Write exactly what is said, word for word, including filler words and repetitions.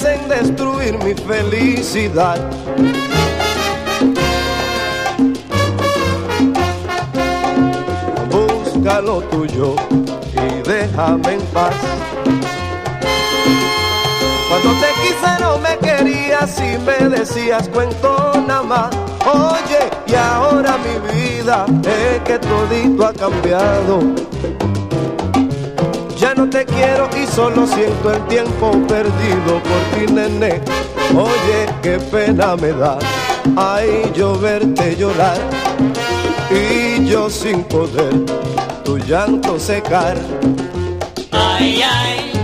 en destruir mi felicidad. Busca lo tuyo y déjame en paz. Cuando te quise no me querías y me decías cuento nada más. Oye, y ahora mi vida es que todito ha cambiado. Ya no te quiero y solo siento el tiempo perdido por ti, nene. Oye, qué pena me da, ay, yo verte llorar y yo sin poder tu llanto secar. Ay, ay.